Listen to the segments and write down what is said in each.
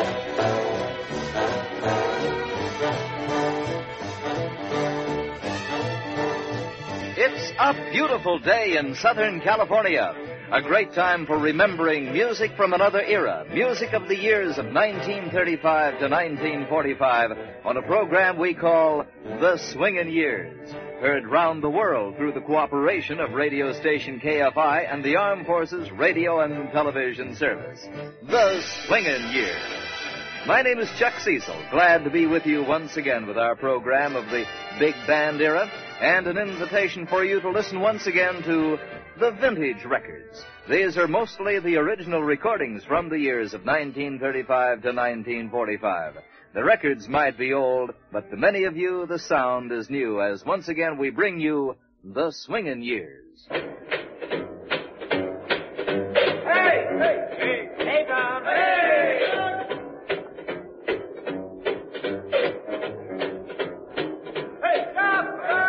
It's a beautiful day in Southern California. A great time for remembering music from another era. Music of the years of 1935 to 1945 on a program we call The Swingin' Years. Heard round the world through the cooperation of radio station KFI and the Armed Forces Radio and Television Service. The Swingin' Years. My name is Chuck Cecil. Glad to be with you once again with our program of the big band era and an invitation for you to listen once again to the vintage records. These are mostly the original recordings from the years of 1935 to 1945. The records might be old, but to many of you the sound is new as once again we bring you The Swingin' Years. Hey! Hey! Hey! Hey, Tom! Hey! Hey, stop!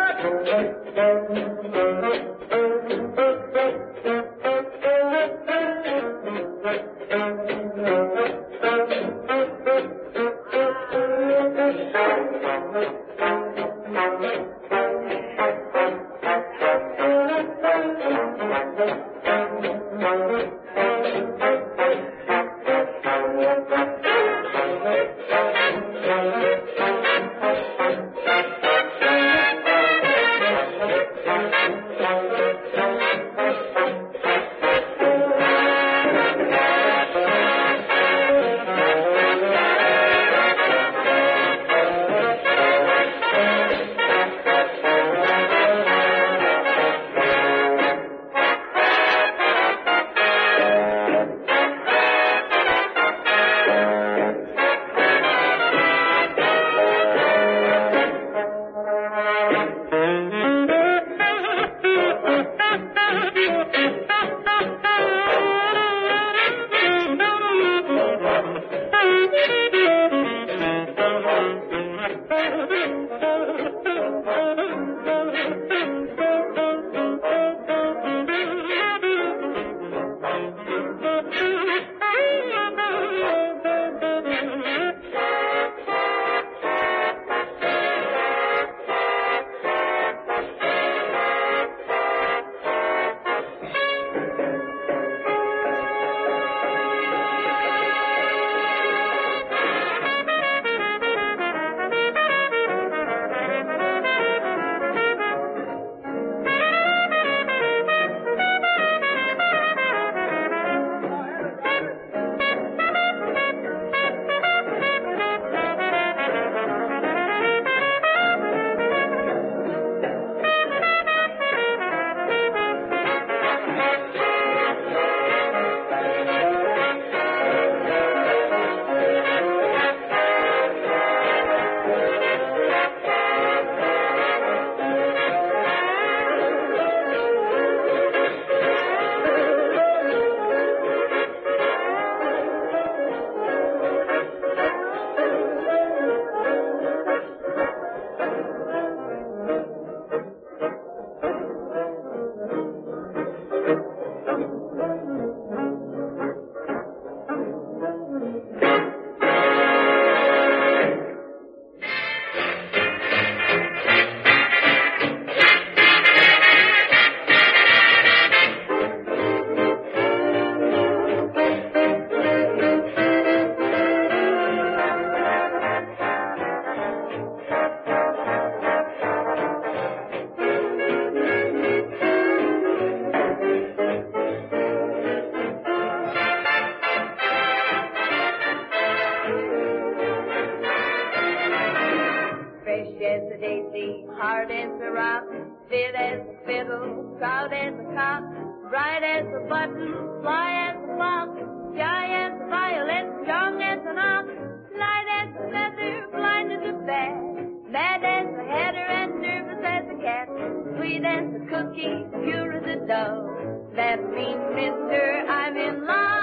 hard as a rock, fit as a fiddle, proud as a cock, bright as a button, fly as a fox, shy as a violet, strong as an ox, light as a feather, blind as a bat, mad as a hatter and nervous as a cat, sweet as a cookie, pure as a dove. That means, mister, I'm in love.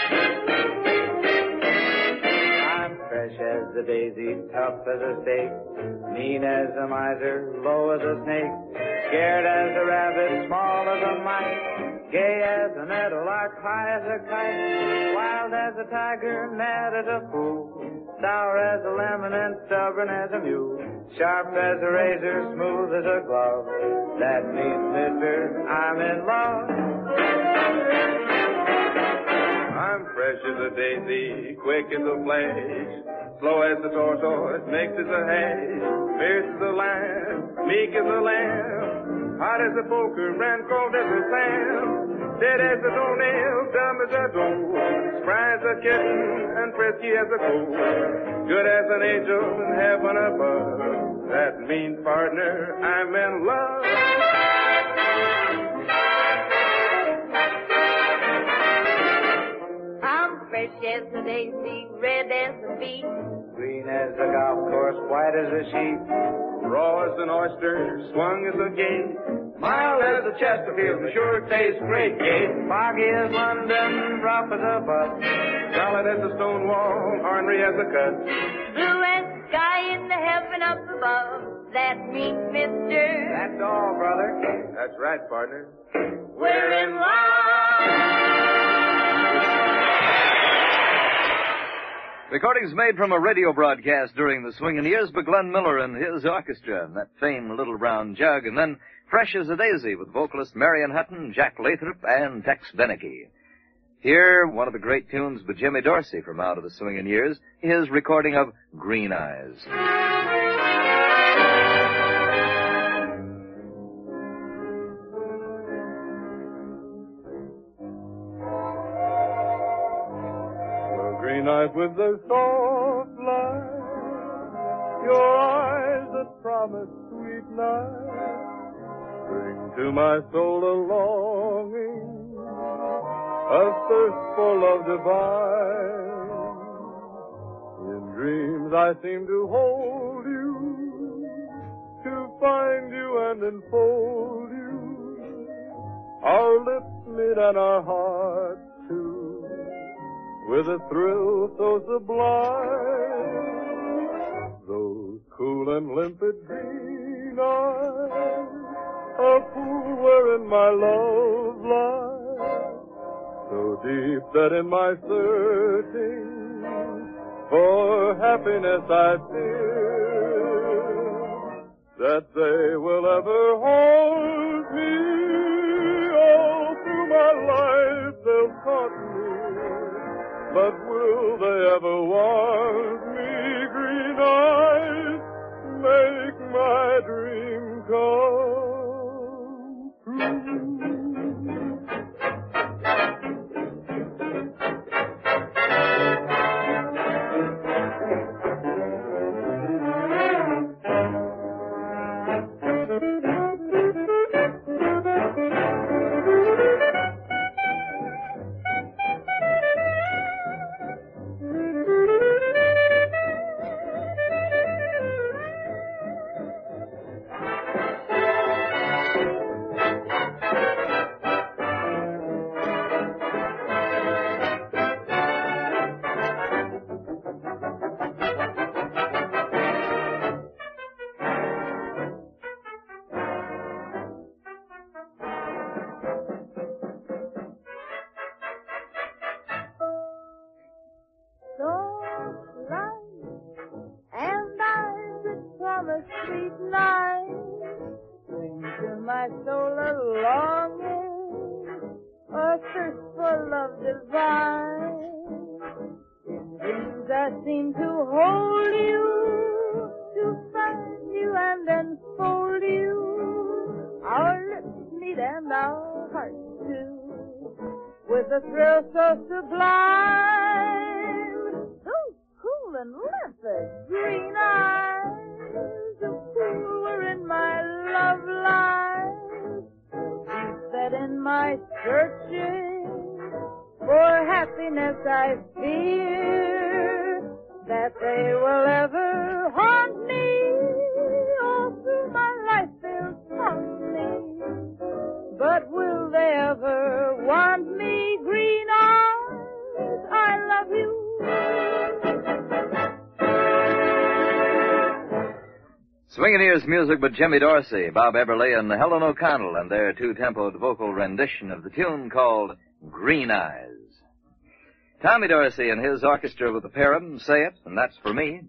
I'm fresh as a daisy, tough as a steak, mean as a miser, low as a snake, scared as a rabbit, small as a mite, gay as a meadowlark, high as a kite, wild Wild as a tiger, mad as a fool, sour as a lemon and stubborn as a mule, sharp as a razor, smooth as a glove. That means, mister, I'm in love. I'm fresh as a daisy, quick as a flash, slow as the tortoise, mixed as a hash, fierce as a lion, meek as a lamb, hot as a poker, and cold as a clam, dead as a doornail, dumb as a doe, spry as a kitten, and frisky as a colt, good as an angel in heaven above. That means, partner, I'm in love. I'm fresh as a daisy, red as a beet, Green as a golf course, white as a sheet, raw as an oyster, swung as a gate, mild as a Chesterfield, and sure tastes great. Gate, foggy as London, rough as a butt, solid as a stone wall, ornery as a cut. blue as the sky in the heaven up above. That means, mister, That's all, brother. That's right, partner. we're in love. Recordings made from a radio broadcast during the swinging years by Glenn Miller and his orchestra, and that famed Little Brown Jug, and then Fresh as a Daisy with vocalist Marion Hutton, Jack Lathrop, and Tex Beneke. Here, one of the great tunes by Jimmy Dorsey from out of the swinging years, his recording of Green Eyes. Green eyes with the soft light, your eyes that promise sweet night, bring to my soul a longing, a thirst for love divine. In dreams I seem to hold you, to find you and enfold you. Our lips meet and our hearts too, with a thrill so sublime. Those cool and limpid green eyes, a pool wherein my love lies, so deep that in my searching for happiness I fear that they will ever hold me. All through my life they'll haunt me, but will they ever want me? Green eyes make my dream come true. My soul a longing, a thirst for love divine. In dreams I seem to hold you, to find you and enfold you. Our lips meet and our hearts too, with a thrill so sublime. So cool and limpid, green eyes, a pool wherein my love lies. That in my searching for happiness I fear that they will ever haunt me. All through my life they'll taunt me, but will they ever want me? Green eyes, I love you. Swingin' Ears music by Jimmy Dorsey, Bob Eberly, and Helen O'Connell, and their two-tempoed vocal rendition of the tune called Green Eyes. Tommy Dorsey and his orchestra with the Perham, Say It, and That's For Me.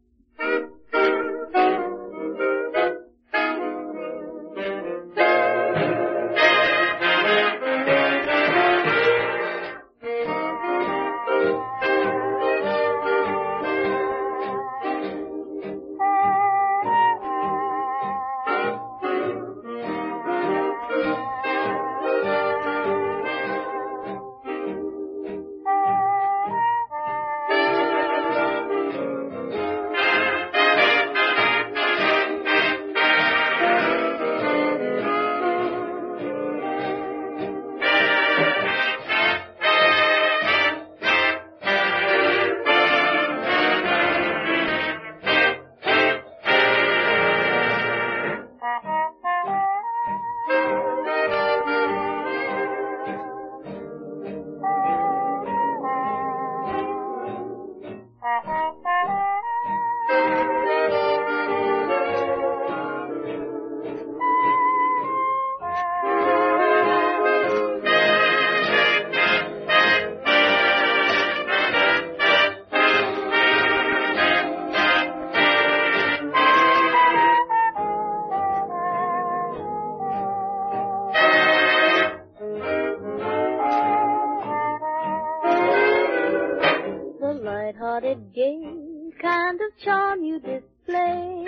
light-hearted, gay kind of charm you display.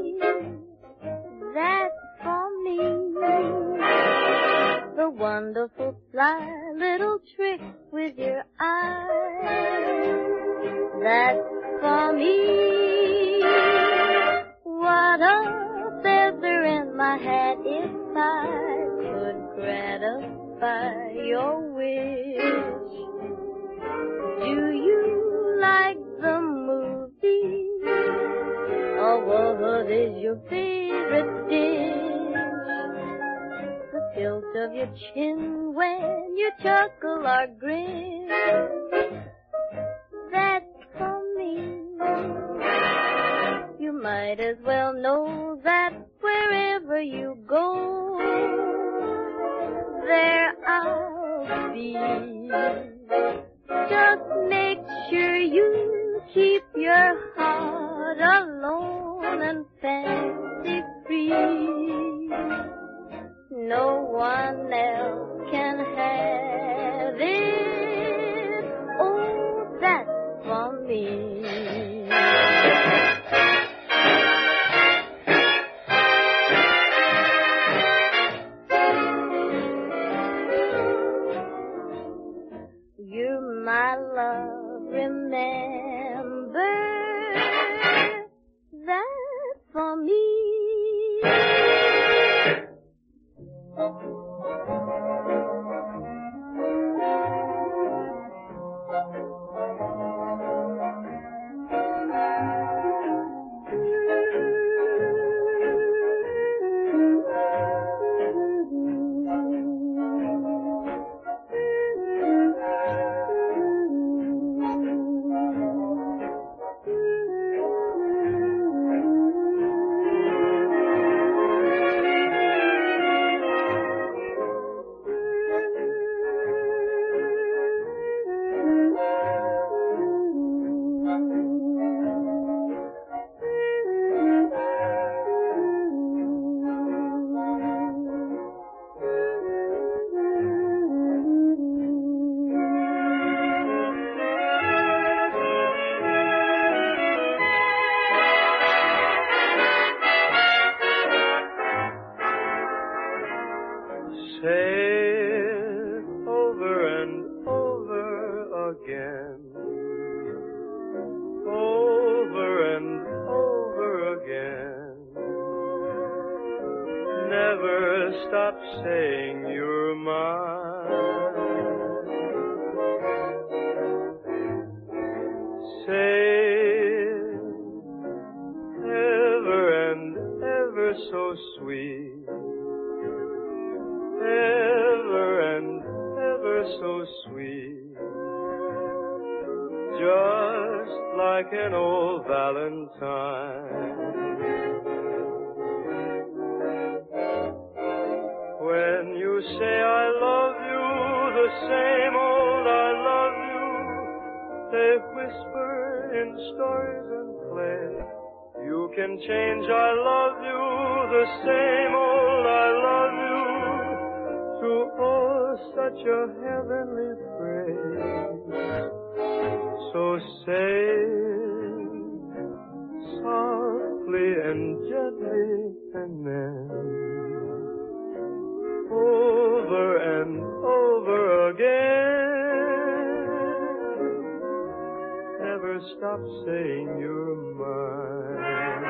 That's for me. The wonderful, sly little trick with your eyes. That's for me. What a feather in my hat if I could gratify your wish. Do you like the movie? Or what is your favorite dish? The tilt of your chin when you chuckle or grin. That's for me. You might as well know that wherever you go, there I'll be. Just make sure you keep your heart alone and fancy free. No one else can have it. Oh, that's for me. You're my love, remember, that's for me. Stop saying you're mine. Say it ever and ever so sweet. Ever and ever so sweet. Just like an old Valentine. When you say I love you, the same old I love you, They whisper in stories and play. You can change I love you, the same old I love you, to oh, such a heavenly phrase. So say softly and gently and then over and over again. Never stop saying you're mine.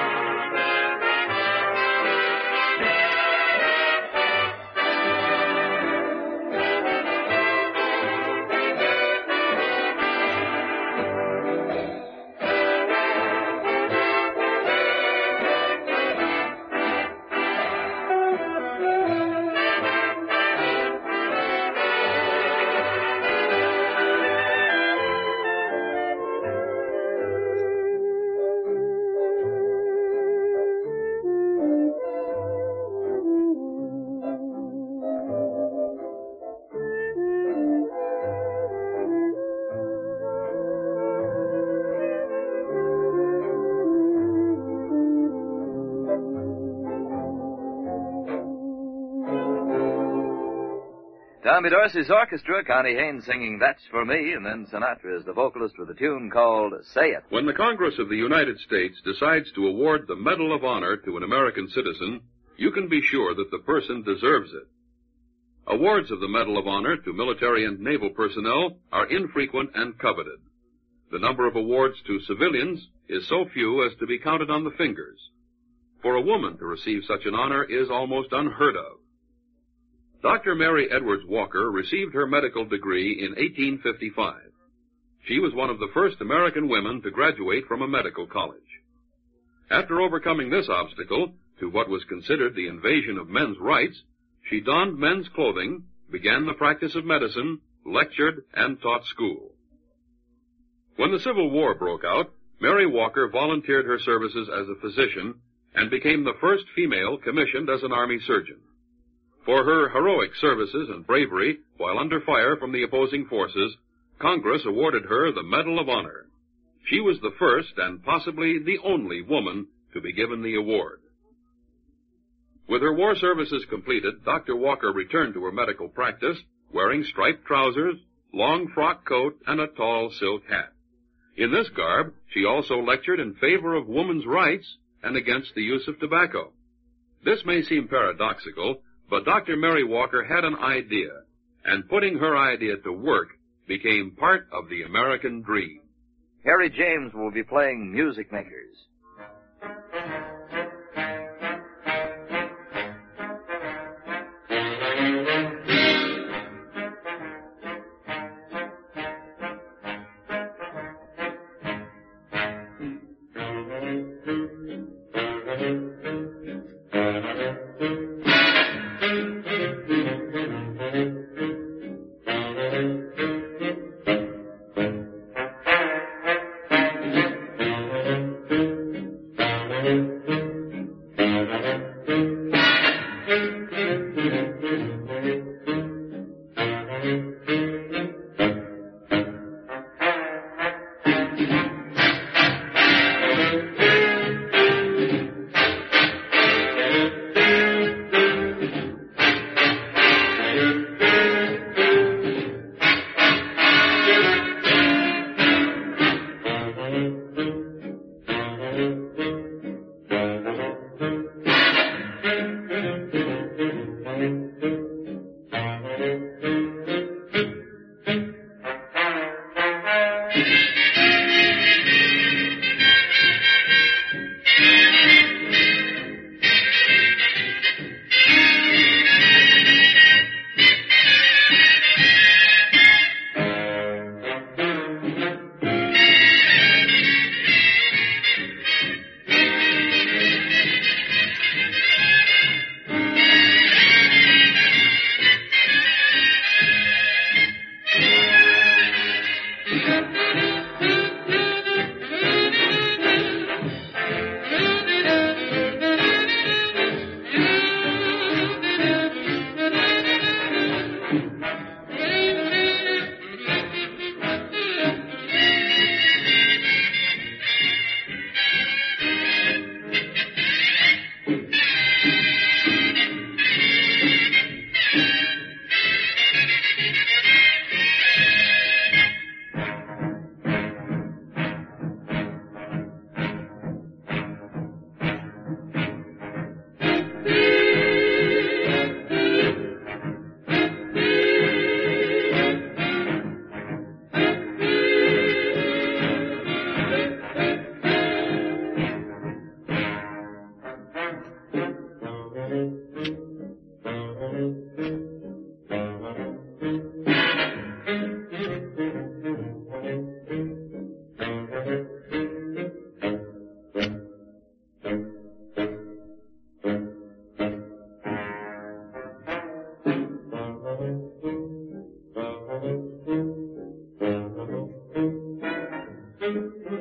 Tommy Dorsey's orchestra, Connie Haynes singing That's For Me, and then Sinatra is the vocalist with a tune called Say It. When the Congress of the United States decides to award the Medal of Honor to an American citizen, you can be sure that the person deserves it. Awards of the Medal of Honor to military and naval personnel are infrequent and coveted. The number of awards to civilians is so few as to be counted on the fingers. For a woman to receive such an honor is almost unheard of. Dr. Mary Edwards Walker received her medical degree in 1855. She was one of the first American women to graduate from a medical college. After overcoming this obstacle to what was considered the invasion of men's rights, she donned men's clothing, began the practice of medicine, lectured, and taught school. When the Civil War broke out, Mary Walker volunteered her services as a physician and became the first female commissioned as an Army surgeon. For her heroic services and bravery while under fire from the opposing forces, Congress awarded her the Medal of Honor. She was the first and possibly the only woman to be given the award. With her war services completed, Dr. Walker returned to her medical practice, wearing striped trousers, long frock coat, and a tall silk hat. In this garb, she also lectured in favor of women's rights and against the use of tobacco. This may seem paradoxical, but Dr. Mary Walker had an idea, and putting her idea to work became part of the American dream. Harry James will be playing Music Makers.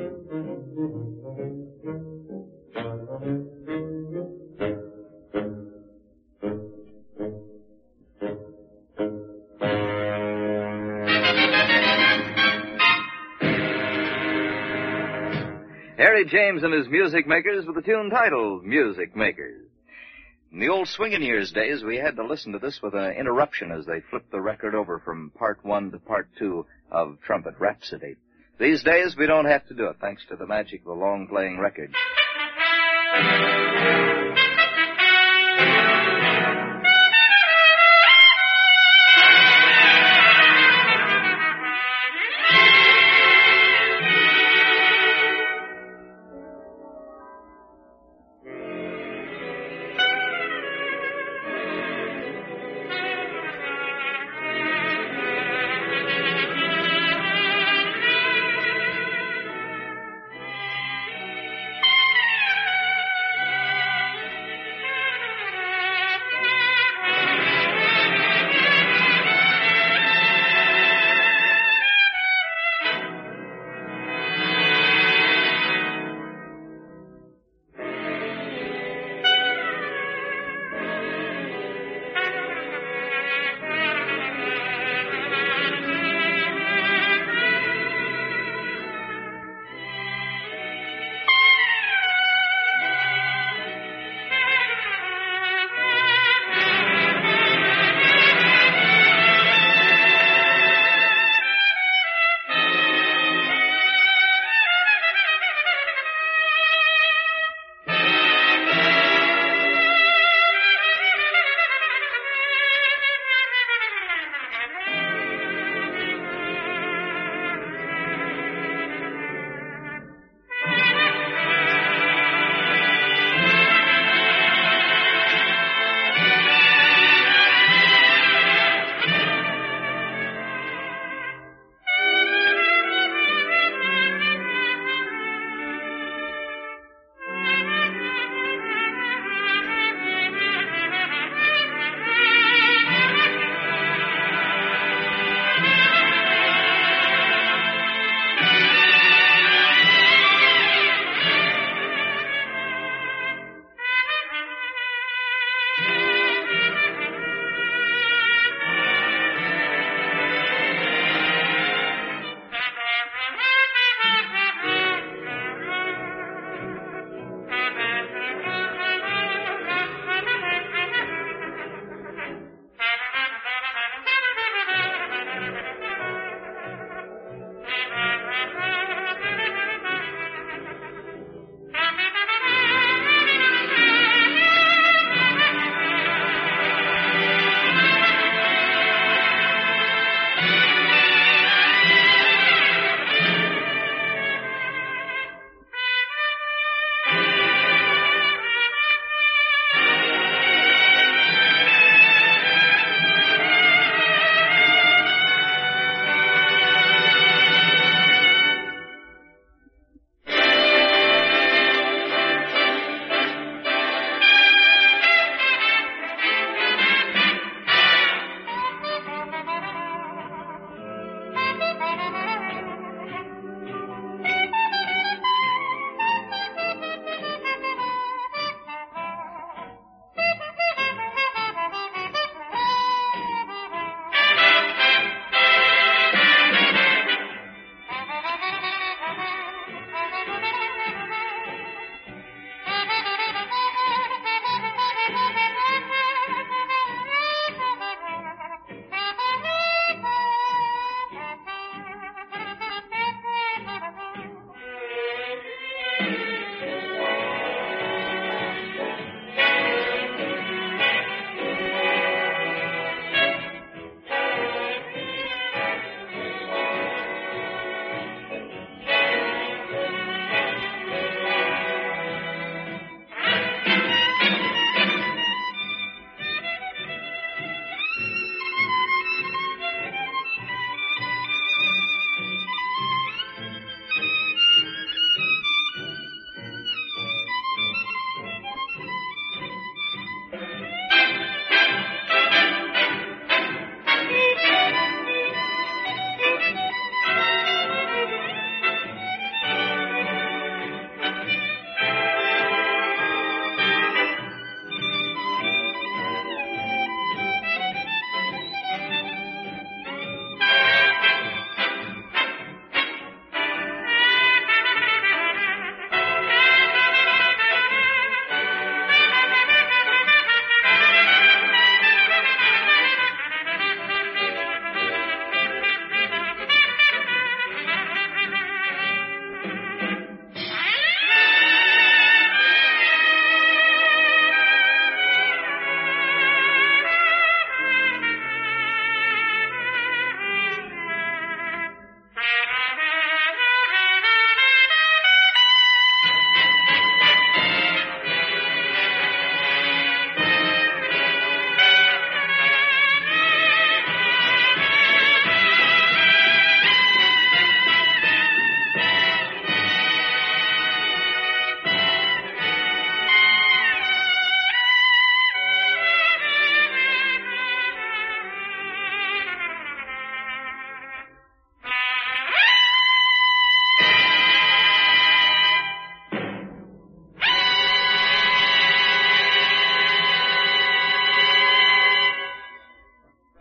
Harry James and his Music Makers with a tune titled Music Makers. In the old swinging years days, we had to listen to this with an interruption as they flipped the record over from part 1 to part 2 of Trumpet Rhapsody. These days, we don't have to do it, thanks to the magic of the long-playing record.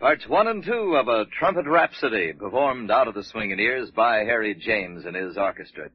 Parts 1 and 2 of a trumpet rhapsody performed out of the swinging ears by Harry James and his orchestra.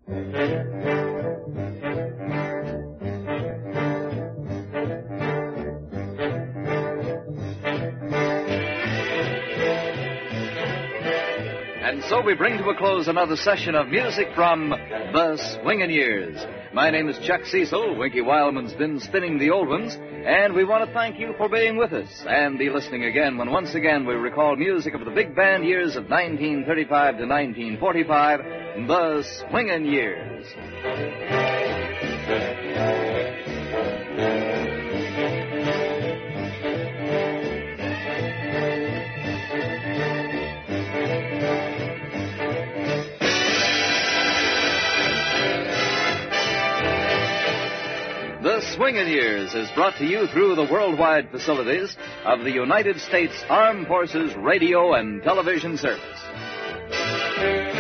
And so we bring to a close another session of music from the Swingin' Years. My name is Chuck Cecil. Winky Wildman's been spinning the old ones, and we want to thank you for being with us and be listening again when once again we recall music of the big band years of 1935 to 1945, the Swingin' Years. The Swingin' Years is brought to you through the worldwide facilities of the United States Armed Forces Radio and Television Service.